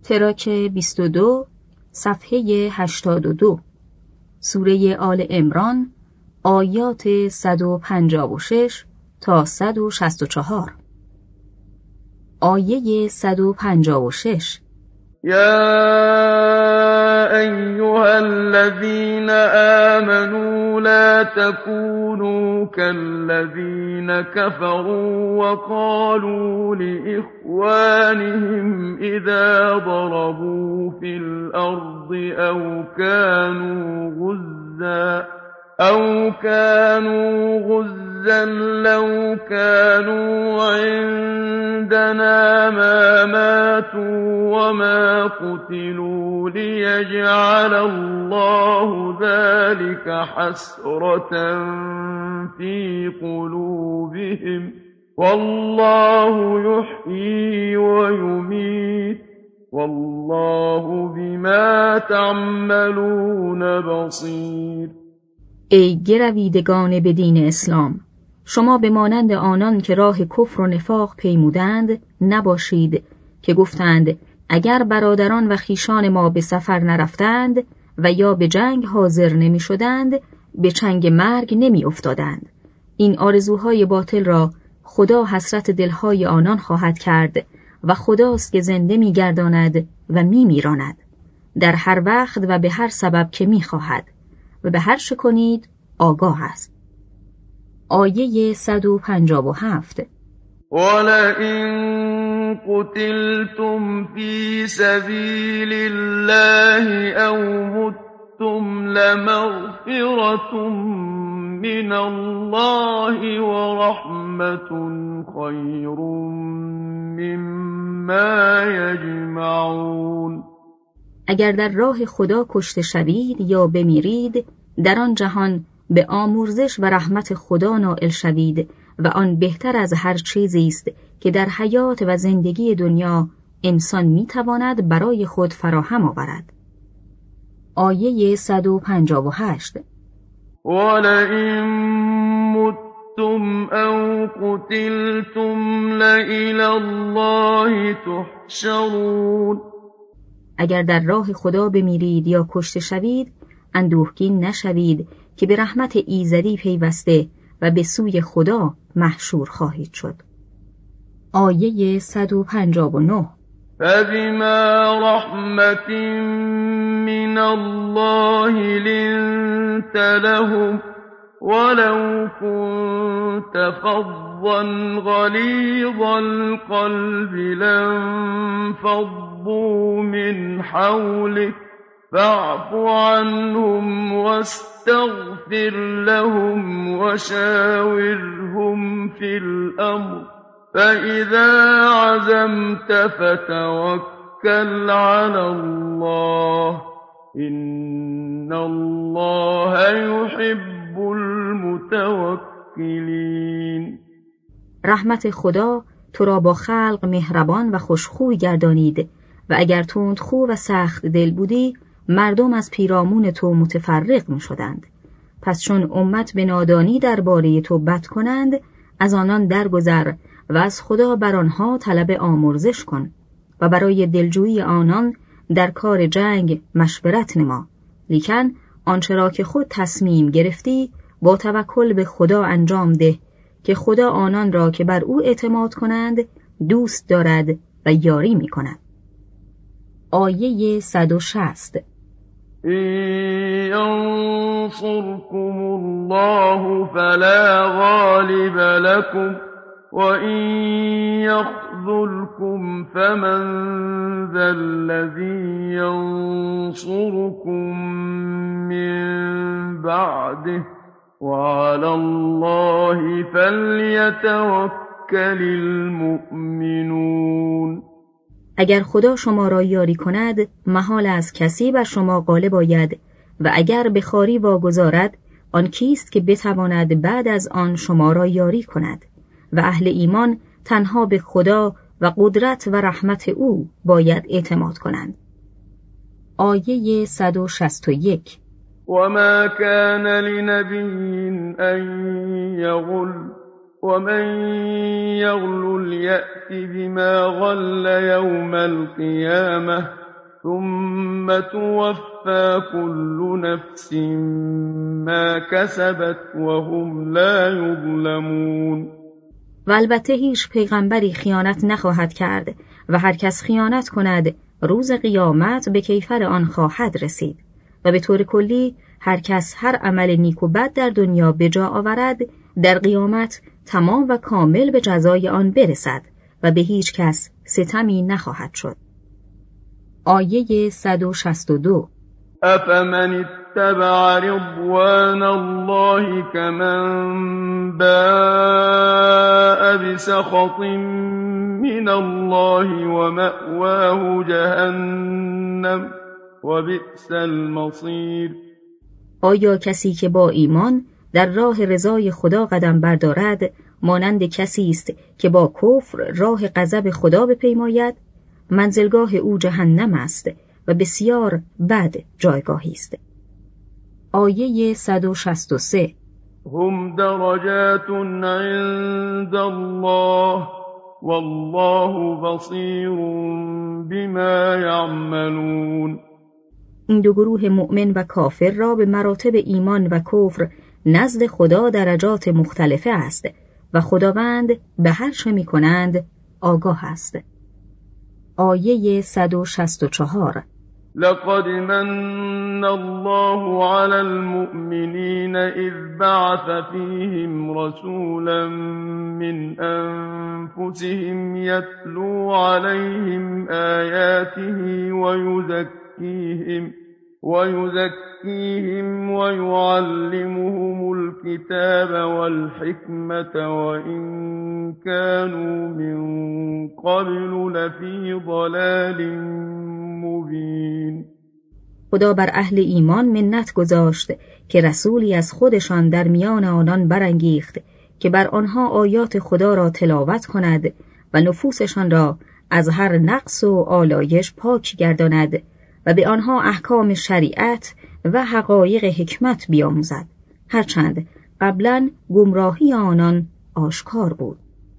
تراک 22 صفحه 82 سوره آل عمران آیات 156 تا 164. آیه 156: یا ایها الذین آمنوا لا تكونوا كالذین كفروا وقالوا لإخوانهم إذا ضربوا في الأرض أو كانوا غزا لو كانوا عندنا ما ماتوا وما قتلوا ليجعل الله ذلك حسرة في قلوبهم والله يحيي ويميت والله بما تعملون بصیر. ای گرویدگان به دین اسلام، شما به مانند آنان که راه کفر و نفاق پیمودند نباشید که گفتند اگر برادران و خیشان ما به سفر نرفتند و یا به جنگ حاضر نمی شدند به چنگ مرگ نمی افتادند. این آرزوهای باطل را خدا حسرت دلهای آنان خواهد کرد و خداست که زنده می گرداند و می میراند در هر وقت و به هر سبب که می خواهد و به هر چه کنید آگاه است. آیه 157: ولئن قتلتم فی سبیل الله او متم لمغفرة من الله ورحمة خیر مما یجمعون. اگر در راه خدا کشته شوید یا بمیرید در آن جهان به آمرزش و رحمت خدا نائل شوید و آن بهتر از هر چیزی است که در حیات و زندگی دنیا انسان میتواند برای خود فراهم آورد. آیه 158: ولئن متم او قتلتم لإلی الله تحشرون. اگر در راه خدا بمیرید یا کشته شوید اندوهگین نشوید که به رحمت ایزدی پیوسته و به سوی خدا محشور خواهید شد. آیه 159: فبما رحمة من الله لنت لهم ولو كنت فظا غلیظ القلب لانفضوا من حولك فاعف عنهم واستغفر لهم وشاورهم في الأمر فإذا عزمت فتوكل على الله إن الله يحب المتوكلين. رحمت خدا تو را با خلق مهربان و خوشخوی گردانید و اگر تندخو و سخت دل بودی مردم از پیرامون تو متفرق می شدند. پس چون امت به نادانی درباره تو بد کنند از آنان درگذر و از خدا بر آنها طلب آمرزش کن و برای دلجویی آنان در کار جنگ مشورت نما، لیکن آنچه را که خود تصمیم گرفتی با توکل به خدا انجام ده که خدا آنان را که بر او اعتماد کنند دوست دارد و یاری می کند. آیه 160: ينصركم الله فلا غالب لكم وإن يخذلكم فمن ذا الذي ينصركم من بعده وعلى الله فليتوكل المؤمنون. اگر خدا شما را یاری کند محال از کسی بر شما غالب آید و اگر به خواری واگذارد آن کیست که بتواند بعد از آن شما را یاری کند و اهل ایمان تنها به خدا و قدرت و رحمت او باید اعتماد کنند. آیه 161: وما كان لنبي أن يغل ومن یغلل یأت بما غل یوم القیامة ثم توفى كل نفس ما كسبت وهم لا یظلمون. و البته هیچ پیغمبری خیانت نخواهد کرد و هر کس خیانت کند روز قیامت به کیفر آن خواهد رسید و به طور کلی هر کس هر عمل نیک و بد در دنیا به جا آورد در قیامت تمام و کامل به جزای آن برسد و به هیچ کس ستمی نخواهد شد. آیه 162. افمن اتبع رضوان الله كمن باء بسخط من الله ومأواه جهنم وبئس المصیر. آیا کسی که با ایمان در راه رضای خدا قدم بردارد مانند کسی است که با کفر راه غضب خدا بپیماید؟ منزلگاه او جهنم است و بسیار بد جایگاهی است. آیه 163. هم درجات عند الله والله بصیر بما یعملون. این دو گروه مؤمن و کافر را به مراتب ایمان و کفر نزد خدا درجات مختلفه است و خداوند به هر چه می کنند آگاه است. آیه 164. لقد من الله على المؤمنين إذ بعث فيهم رسولا من أنفسهم يتلو عليهم آياته ويزكيهم ويعلمهم الكتاب والحكمة وإن كانوا من قبل لفي ضلال مبين. خدا بر اهل ایمان منت گذاشت که رسولی از خودشان در میان آنان برانگیخت که بر آنها آیات خدا را تلاوت کند و نفوسشان را از هر نقص و آلایش پاک گرداند و به آنها احکام شریعت و حقایق حکمت بیاموزد، هرچند قبلا گمراهی آنان آشکار بود.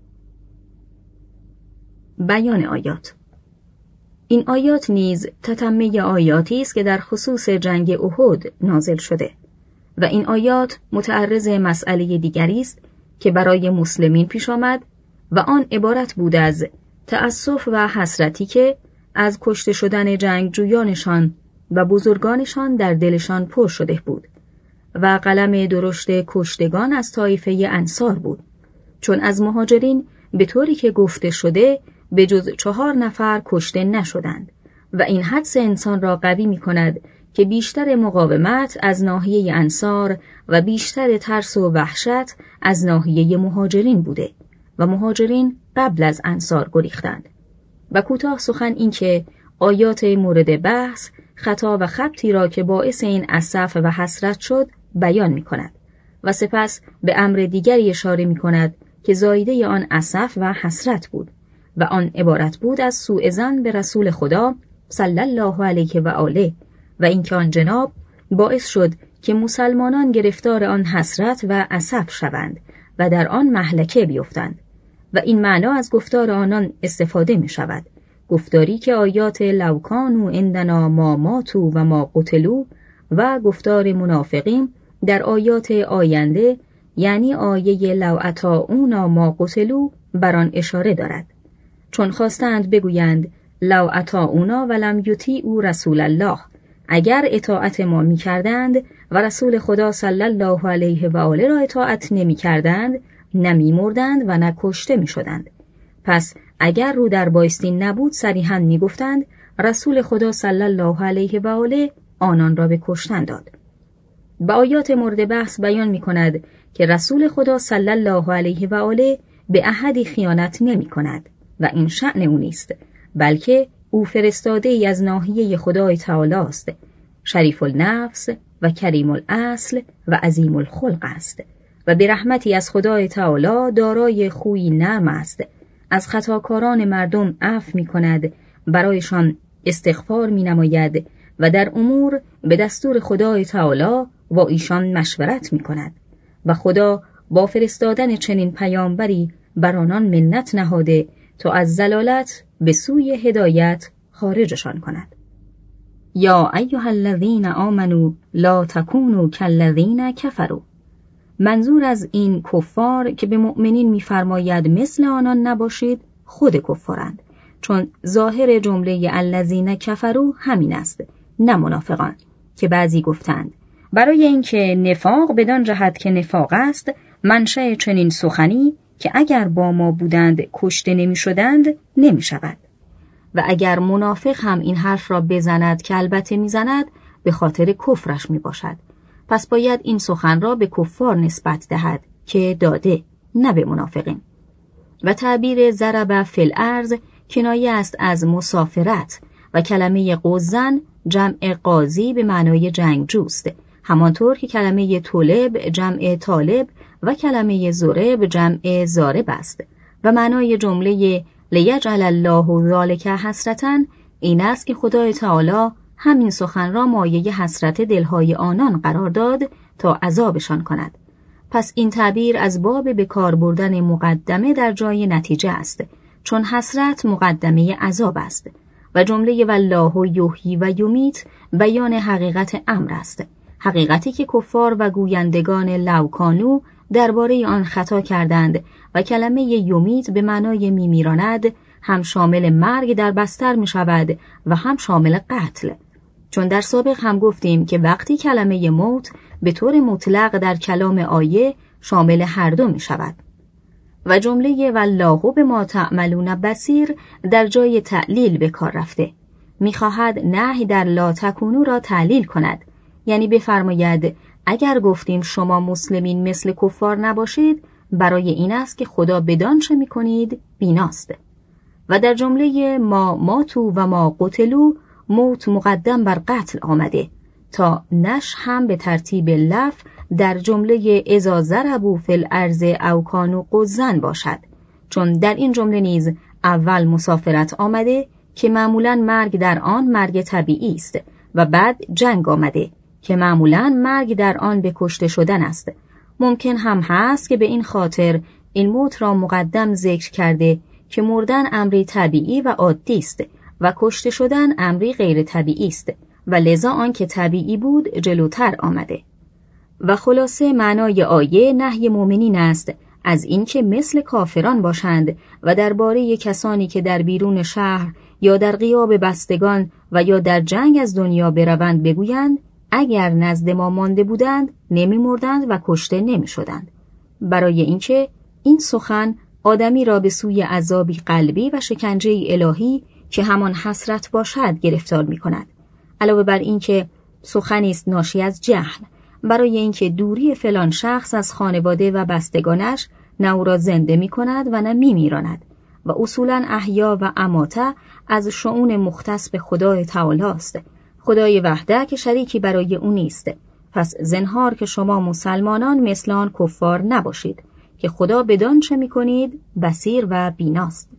بیان آیات. این آیات نیز تتمه آیاتی است که در خصوص جنگ احد نازل شده و این آیات متعرض مسئله دیگری است که برای مسلمین پیش آمد و آن عبارت بود از تأسف و حسرتی که از کشته شدن جنگجویانشان و بزرگانشان در دلشان پر شده بود و قلم درشت کشتگان از طایفه انصار بود، چون از مهاجرین به طوری که گفته شده به جز 4 نفر کشته نشدند و این حدس انسان را قوی می کند که بیشتر مقاومت از ناحیه انصار و بیشتر ترس و وحشت از ناحیه مهاجرین بوده و مهاجرین قبل از انصار گریختند. و کوتاه سخن این که آیات مورد بحث خطا و خبطی را که باعث این اسف و حسرت شد بیان می کند و سپس به امر دیگری اشاره می کند که زایده آن اسف و حسرت بود و آن عبارت بود از سوء ظن به رسول خدا صلی الله علیه و آله و اینکه آن جناب باعث شد که مسلمانان گرفتار آن حسرت و اسف شوند و در آن مهلکه بیفتند و این معنا از گفتار آنان استفاده می شود، گفتاری که آیات لو کانوا عندنا ما ماتوا و ما قتلوا و گفتار منافقین در آیات آینده یعنی آیه لو اطاعونا ما قتلوا بر آن اشاره دارد، چون خواستند بگویند لو اطاعونا ولم یطیعوا رسول الله، اگر اطاعت ما می کردند و رسول خدا صلی الله علیه و آله را اطاعت نمی کردند نمی مردند و نکشته می شدند. پس اگر رو در بایستین نبود صریحاً می گفتند رسول خدا صلی الله علیه و آله آنان را به کشتن داد. با آیات مورد بحث بیان می کند که رسول خدا صلی الله علیه و آله به احدی خیانت نمی کند و این شأن او نیست، بلکه او فرستاده ای از ناحیه خدای تعالی است، شریف النفس و کریم الاصل و عظیم الخلق است و به رحمتی از خدای تعالی دارای خوی نرم است، از خطاکاران مردم عفو می کند، برایشان استغفار می نماید و در امور به دستور خدای تعالی با ایشان مشورت می کند و خدا با فرستادن چنین پیامبری بر آنان منت نهاده تا از ضلالت به سوی هدایت خارجشان کند. یا ایها الذین آمنوا لا تکونوا کالذین کفروا. منظور از این کفار که به مؤمنین می‌فرماید مثل آنان نباشید خود کفارند، چون ظاهر جمله الذین کفروا همین است، نه منافقان، که بعضی گفتند برای اینکه نفاق بدان جهت که نفاق است منشأ چنین سخنی که اگر با ما بودند کشته نمی‌شدند نمی‌شود. و اگر منافق هم این حرف را بزند که البته میزند به خاطر کفرش میباشد، پس باید این سخن را به کفار نسبت دهد که داده، نه به منافقین. و تعبیر ضرب فی الارض کنایه است از مسافرت و کلمه قزن جمع قاضی به معنای جنگجوست، همانطور که کلمه طلب جمع طالب و کلمه ضرب جمع ضارب است و معنای جمله لیجعل الله ذلک حسرةً این است که خدای تعالی همین سخن را مایه حسرت دلهای آنان قرار داد تا عذابشان کند. پس این تعبیر از باب به کار بردن مقدمه در جای نتیجه است، چون حسرت مقدمه عذاب است و جمله والله یحیی و یمیت بیان حقیقت امر است، حقیقتی که کفار و گویندگان لوکانو درباره آن خطا کردند و کلمه یمیت به معنای میمیراند هم شامل مرگ در بستر می شود و هم شامل قتل، چون در سابق هم گفتیم که وقتی کلمه موت به طور مطلق در کلام آیه شامل هر دو می شود. و جمله والله بما تعملون بصیر در جای تعلیل به کار رفته، می خواهد نهی در لا تکونو را تعلیل کند، یعنی بفرماید اگر گفتیم شما مسلمین مثل کفار نباشید برای این است که خدا بدان چه می کنید بیناست. و در جمله ما ماتو و ما قتلو موت مقدم بر قتل آمده تا نش هم به ترتیب لف در جمله اذا ضربوا فی الارض او کانوا غزا باشد، چون در این جمله نیز اول مسافرت آمده که معمولاً مرگ در آن مرگ طبیعی است و بعد جنگ آمده که معمولاً مرگ در آن به کشته شدن است. ممکن هم هست که به این خاطر این موت را مقدم ذکر کرده که مردن امری طبیعی و عادی است و کشته شدن امری غیر طبیعی است و لذا آن که طبیعی بود جلوتر آمده. و خلاصه معنای آیه نهی مؤمنین است از اینکه مثل کافران باشند و درباره کسانی که در بیرون شهر یا در غیاب بستگان و یا در جنگ از دنیا بروند بگویند اگر نزد ما مانده بودند نمی مردند و کشته نمی شدند، برای اینکه این سخن آدمی را به سوی عذابی قلبی و شکنجه الهی که همان حسرت باشد گرفتار می کند. علاوه بر این که سخنی است ناشی از جهل، برای اینکه دوری فلان شخص از خانواده و بستگانش نه او را زنده می کند و نه می میراند و اصولاً احیا و اماته از شؤون مختص به خدای تعالی است، خدای وحده که شریکی برای او نیست. پس زنهار که شما مسلمانان مثل آن کفار نباشید که خدا بدان چه می کنید بصیر و بیناست.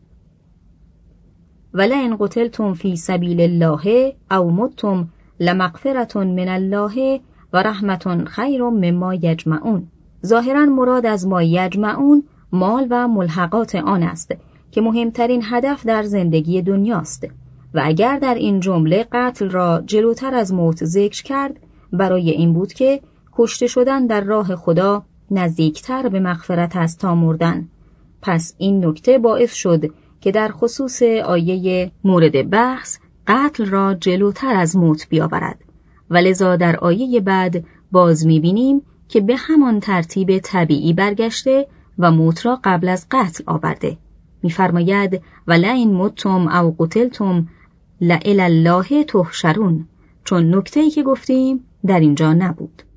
ولئن قتلتم فی سبیل الله او متم لمغفرة من الله و رحمة خیر مما یجمعون. ظاهراً مراد از ما یجمعون مال و ملحقات آن است که مهمترین هدف در زندگی دنیاست و اگر در این جمله قتل را جلوتر از موت ذکر کرد برای این بود که کشته شدن در راه خدا نزدیکتر به مغفرت است تا مردن. پس این نکته باعث شد که در خصوص آیه مورد بحث قتل را جلوتر از موت بیاورد و لذا در آیه بعد باز می‌بینیم که به همان ترتیب طبیعی برگشته و موت را قبل از قتل آورده. می‌فرماید ولئن متم او قتلتم لإلی الله تحشرون، چون نکته‌ای که گفتیم در اینجا نبود.